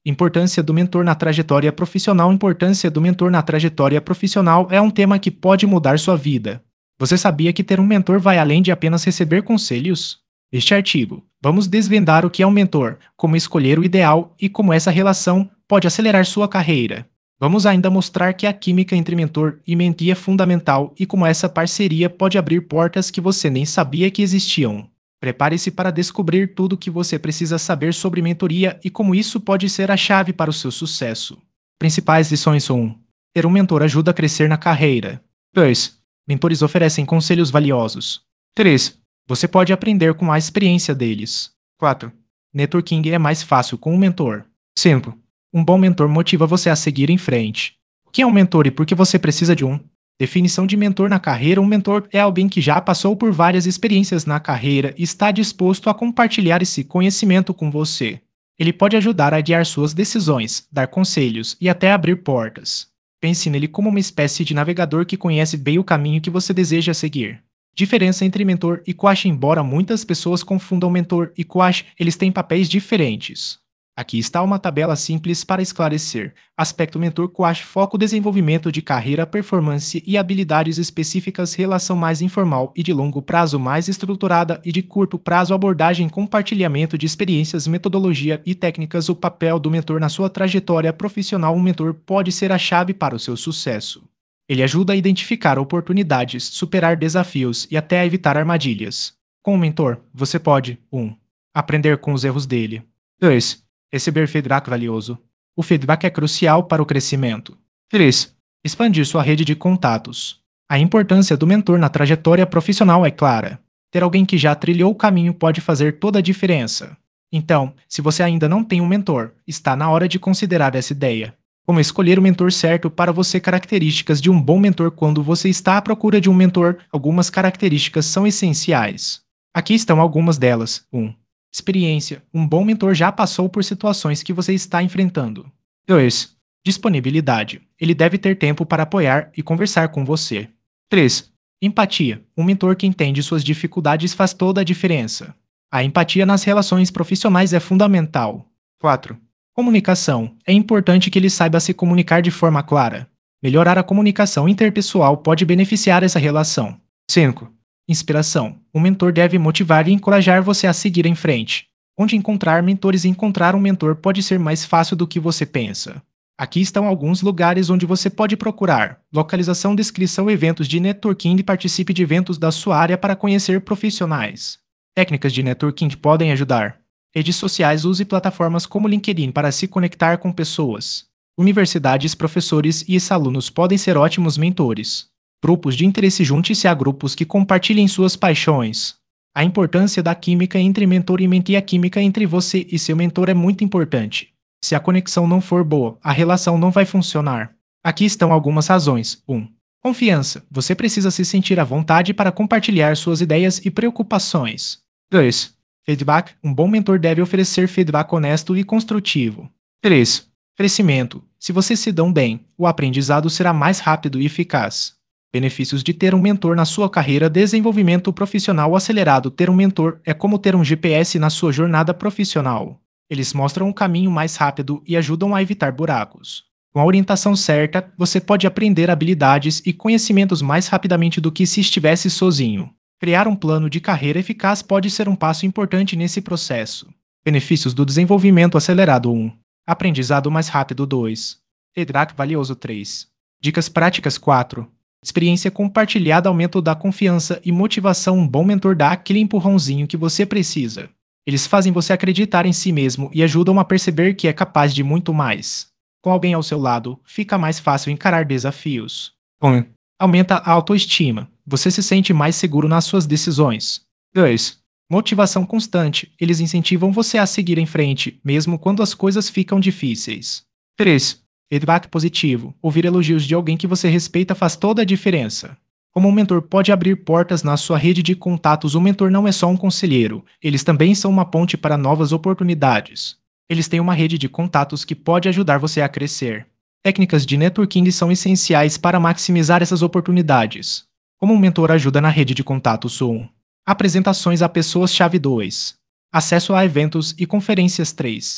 Importância do mentor na trajetória profissional. Importância do mentor na trajetória profissional é um tema que pode mudar sua vida. Você sabia que ter um mentor vai além de apenas receber conselhos? Neste artigo, vamos desvendar o que é um mentor, como escolher o ideal e como essa relação pode acelerar sua carreira. Vamos ainda mostrar que a química entre mentor e mentee é fundamental e como essa parceria pode abrir portas que você nem sabia que existiam. Prepare-se para descobrir tudo o que você precisa saber sobre mentoria e como isso pode ser a chave para o seu sucesso. Principais lições 1. Ter um mentor ajuda a crescer na carreira. 2. Mentores oferecem conselhos valiosos. 3. Você pode aprender com a experiência deles. 4. Networking é mais fácil com um mentor. 5. Um bom mentor motiva você a seguir em frente. O que é um mentor e por que você precisa de um? Definição de mentor na carreira. Um mentor é alguém que já passou por várias experiências na carreira e está disposto a compartilhar esse conhecimento com você. Ele pode ajudar a guiar suas decisões, dar conselhos e até abrir portas. Pense nele como uma espécie de navegador que conhece bem o caminho que você deseja seguir. Diferença entre mentor e coach. Embora muitas pessoas confundam mentor e coach, eles têm papéis diferentes. Aqui está uma tabela simples para esclarecer. Aspecto mentor. Coach foca o desenvolvimento de carreira, performance e habilidades específicas. Relação mais informal e de longo prazo mais estruturada e de curto prazo abordagem, compartilhamento de experiências, metodologia e técnicas. O papel do mentor na sua trajetória profissional. Um mentor pode ser a chave para o seu sucesso. Ele ajuda a identificar oportunidades, superar desafios e até a evitar armadilhas. Com o mentor, você pode 1. Aprender com os erros dele. 2. Receber feedback valioso. O feedback é crucial para o crescimento. 3. Expandir sua rede de contatos. A importância do mentor na trajetória profissional é clara. Ter alguém que já trilhou o caminho pode fazer toda a diferença. Então, se você ainda não tem um mentor, está na hora de considerar essa ideia. Como escolher o mentor certo para você. Características de um bom mentor. Quando você está à procura de um mentor, algumas características são essenciais. Aqui estão algumas delas. 1. Experiência. Um bom mentor já passou por situações que você está enfrentando. 2. Disponibilidade. Ele deve ter tempo para apoiar e conversar com você. 3. Empatia. Um mentor que entende suas dificuldades faz toda a diferença. A empatia nas relações profissionais é fundamental. 4. Comunicação. É importante que ele saiba se comunicar de forma clara. Melhorar a comunicação interpessoal pode beneficiar essa relação. 5. Inspiração. Um mentor deve motivar e encorajar você a seguir em frente. Onde encontrar mentores? Encontrar um mentor pode ser mais fácil do que você pensa. Aqui estão alguns lugares onde você pode procurar. Localização, descrição, eventos de networking. Participe de eventos da sua área para conhecer profissionais. Técnicas de networking podem ajudar. Redes sociais. Use plataformas como LinkedIn para se conectar com pessoas. Universidades, professores e ex-alunos podem ser ótimos mentores. Grupos de interesse. Junte-se a grupos que compartilhem suas paixões. A importância da química entre mentor e mentee. A química entre você e seu mentor é muito importante. Se a conexão não for boa, a relação não vai funcionar. Aqui estão algumas razões. 1. Confiança. Você precisa se sentir à vontade para compartilhar suas ideias e preocupações. 2. Feedback. Um bom mentor deve oferecer feedback honesto e construtivo. 3. Crescimento. Se vocês se dão bem, o aprendizado será mais rápido e eficaz. Benefícios de ter um mentor na sua carreira. Desenvolvimento profissional acelerado. Ter um mentor é como ter um GPS na sua jornada profissional. Eles mostram um caminho mais rápido e ajudam a evitar buracos. Com a orientação certa, você pode aprender habilidades e conhecimentos mais rapidamente do que se estivesse sozinho. Criar um plano de carreira eficaz pode ser um passo importante nesse processo. Benefícios do desenvolvimento acelerado. 1. Aprendizado mais rápido. 2. Feedback valioso. 3. Dicas práticas. 4. Experiência compartilhada. Aumento da confiança e motivação. Um bom mentor dá aquele empurrãozinho que você precisa. Eles fazem você acreditar em si mesmo e ajudam a perceber que é capaz de muito mais. Com alguém ao seu lado, fica mais fácil encarar desafios. 1. Aumenta a autoestima. Você se sente mais seguro nas suas decisões. 2. Motivação constante. Eles incentivam você a seguir em frente, mesmo quando as coisas ficam difíceis. 3. Feedback positivo. Ouvir elogios de alguém que você respeita faz toda a diferença. Como um mentor pode abrir portas na sua rede de contatos. Um mentor não é só um conselheiro, eles também são uma ponte para novas oportunidades. Eles têm uma rede de contatos que pode ajudar você a crescer. Técnicas de networking são essenciais para maximizar essas oportunidades. Como um mentor ajuda na rede de contatos. 1. Apresentações a pessoas-chave. 2. Acesso a eventos e conferências. 3.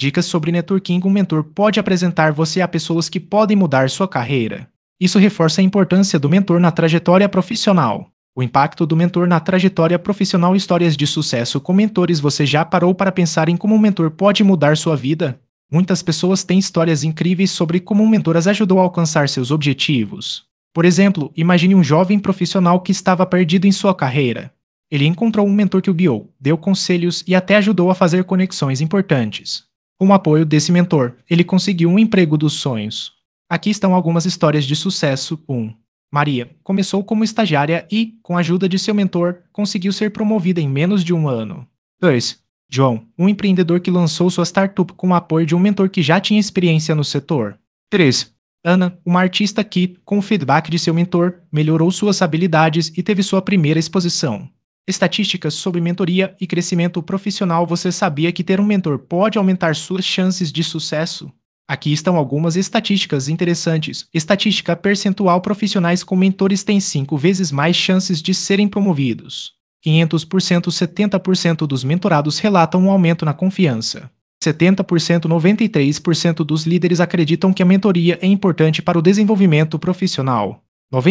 Dicas sobre networking: um mentor pode apresentar você a pessoas que podem mudar sua carreira. Isso reforça a importância do mentor na trajetória profissional. O impacto do mentor na trajetória profissional. Histórias de sucesso com mentores. Você já parou para pensar em como um mentor pode mudar sua vida? Muitas pessoas têm histórias incríveis sobre como um mentor as ajudou a alcançar seus objetivos. Por exemplo, imagine um jovem profissional que estava perdido em sua carreira. Ele encontrou um mentor que o guiou, deu conselhos e até ajudou a fazer conexões importantes. Com o apoio desse mentor, ele conseguiu um emprego dos sonhos. Aqui estão algumas histórias de sucesso. 1. Maria começou como estagiária e, com a ajuda de seu mentor, conseguiu ser promovida em menos de um ano. 2. João, um empreendedor que lançou sua startup com o apoio de um mentor que já tinha experiência no setor. 3. Ana, uma artista que, com o feedback de seu mentor, melhorou suas habilidades e teve sua primeira exposição. Estatísticas sobre mentoria e crescimento profissional. Você sabia que ter um mentor pode aumentar suas chances de sucesso? Aqui estão algumas estatísticas interessantes. Estatística percentual: profissionais com mentores têm 5 vezes mais chances de serem promovidos. 500%. 70% dos mentorados relatam um aumento na confiança. 70%. 93% dos líderes acreditam que a mentoria é importante para o desenvolvimento profissional.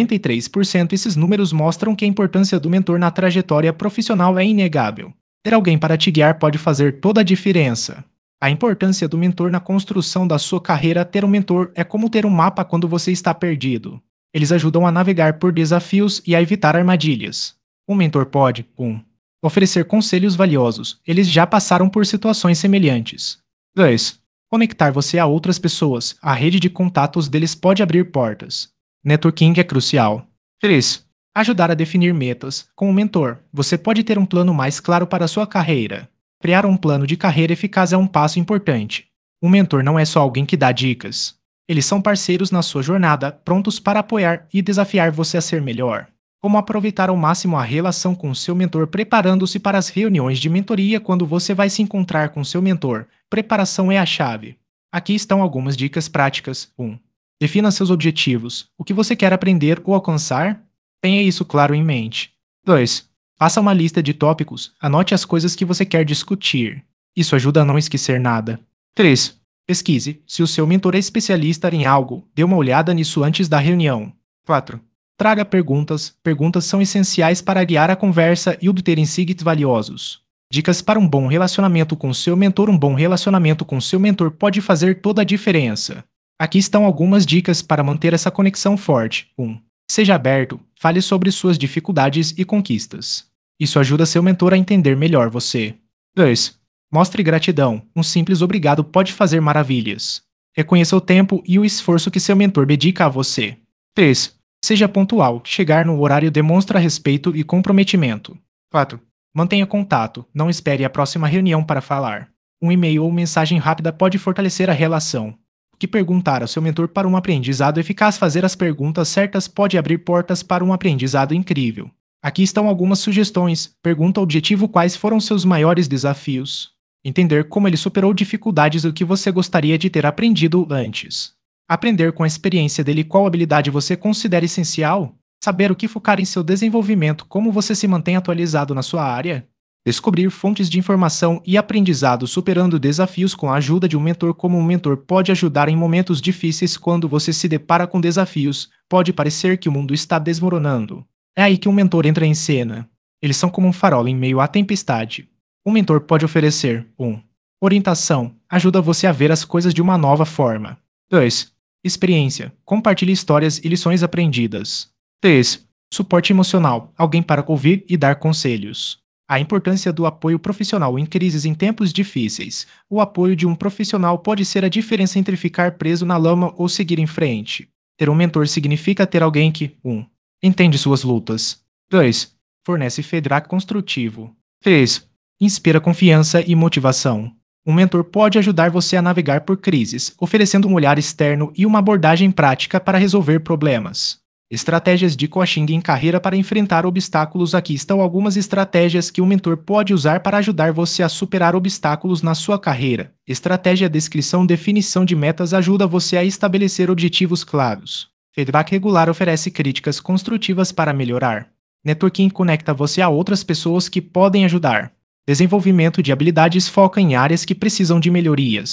93%. Esses números mostram que a importância do mentor na trajetória profissional é inegável. Ter alguém para te guiar pode fazer toda a diferença. A importância do mentor na construção da sua carreira. Ter um mentor é como ter um mapa quando você está perdido. Eles ajudam a navegar por desafios e a evitar armadilhas. Um mentor pode 1. Oferecer conselhos valiosos. Eles já passaram por situações semelhantes. 2. Conectar você a outras pessoas. A rede de contatos deles pode abrir portas. Networking é crucial. 3. Ajudar a definir metas. Com um mentor, você pode ter um plano mais claro para a sua carreira. Criar um plano de carreira eficaz é um passo importante. Um mentor não é só alguém que dá dicas. Eles são parceiros na sua jornada, prontos para apoiar e desafiar você a ser melhor. Como aproveitar ao máximo a relação com seu mentor? Preparando-se para as reuniões de mentoria. Quando você vai se encontrar com seu mentor, preparação é a chave. Aqui estão algumas dicas práticas. 1. Defina seus objetivos. O que você quer aprender ou alcançar? Tenha isso claro em mente. 2. Faça uma lista de tópicos. Anote as coisas que você quer discutir. Isso ajuda a não esquecer nada. 3. Pesquise. Se o seu mentor é especialista em algo, dê uma olhada nisso antes da reunião. 4. Traga perguntas. Perguntas são essenciais para guiar a conversa e obter insights valiosos. Dicas para um bom relacionamento com seu mentor. Um bom relacionamento com seu mentor pode fazer toda a diferença. Aqui estão algumas dicas para manter essa conexão forte. 1. Seja aberto. Fale sobre suas dificuldades e conquistas. Isso ajuda seu mentor a entender melhor você. 2. Mostre gratidão. Um simples obrigado pode fazer maravilhas. Reconheça o tempo e o esforço que seu mentor dedica a você. 3. Seja pontual. Chegar no horário demonstra respeito e comprometimento. 4. Mantenha contato. Não espere a próxima reunião para falar. Um e-mail ou mensagem rápida pode fortalecer a relação. Que perguntar ao seu mentor para um aprendizado eficaz. Fazer as perguntas certas pode abrir portas para um aprendizado incrível. Aqui estão algumas sugestões. Pergunta objetivo: quais foram seus maiores desafios? Entender como ele superou dificuldades. O que você gostaria de ter aprendido antes? Aprender com a experiência dele. Qual habilidade você considera essencial? Saber o que focar em seu desenvolvimento. Como você se mantém atualizado na sua área? Descobrir fontes de informação e aprendizado. Superando desafios com a ajuda de um mentor. Como um mentor pode ajudar em momentos difíceis. Quando você se depara com desafios, pode parecer que o mundo está desmoronando. É aí que um mentor entra em cena. Eles são como um farol em meio à tempestade. Um mentor pode oferecer 1. Orientação. Ajuda você a ver as coisas de uma nova forma. 2. Experiência. Compartilhe histórias e lições aprendidas. 3. Suporte emocional. Alguém para ouvir e dar conselhos. A importância do apoio profissional em crises. Em tempos difíceis, o apoio de um profissional pode ser a diferença entre ficar preso na lama ou seguir em frente. Ter um mentor significa ter alguém que 1. Entende suas lutas. 2. Fornece feedback construtivo. 3. Inspira confiança e motivação. Um mentor pode ajudar você a navegar por crises, oferecendo um olhar externo e uma abordagem prática para resolver problemas. Estratégias de coaching em carreira para enfrentar obstáculos. Aqui estão algumas estratégias que um mentor pode usar para ajudar você a superar obstáculos na sua carreira. Estratégia: descrição. Definição de metas ajuda você a estabelecer objetivos claros. Feedback regular oferece críticas construtivas para melhorar. Networking conecta você a outras pessoas que podem ajudar. Desenvolvimento de habilidades foca em áreas que precisam de melhorias.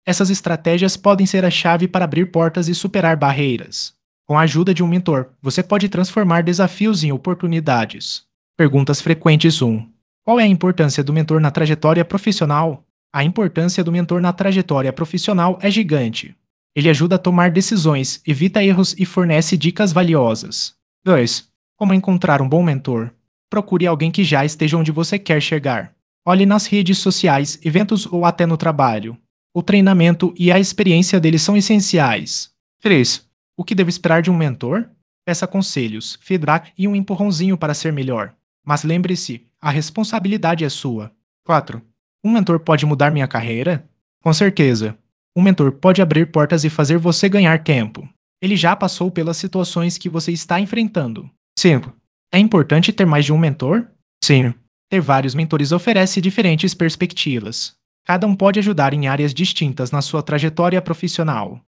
Essas estratégias podem ser a chave para abrir portas e superar barreiras. Com a ajuda de um mentor, você pode transformar desafios em oportunidades. Perguntas frequentes 1. Qual é a importância do mentor na trajetória profissional? A importância do mentor na trajetória profissional é gigante. Ele ajuda a tomar decisões, evita erros e fornece dicas valiosas. 2. Como encontrar um bom mentor? Procure alguém que já esteja onde você quer chegar. Olhe nas redes sociais, eventos ou até no trabalho. O treinamento e a experiência deles são essenciais. 3. O que devo esperar de um mentor? Peça conselhos, feedback e um empurrãozinho para ser melhor. Mas lembre-se, a responsabilidade é sua. 4. Um mentor pode mudar minha carreira? Com certeza. Um mentor pode abrir portas e fazer você ganhar tempo. Ele já passou pelas situações que você está enfrentando. 5. É importante ter mais de um mentor? Sim. Ter vários mentores oferece diferentes perspectivas. Cada um pode ajudar em áreas distintas na sua trajetória profissional.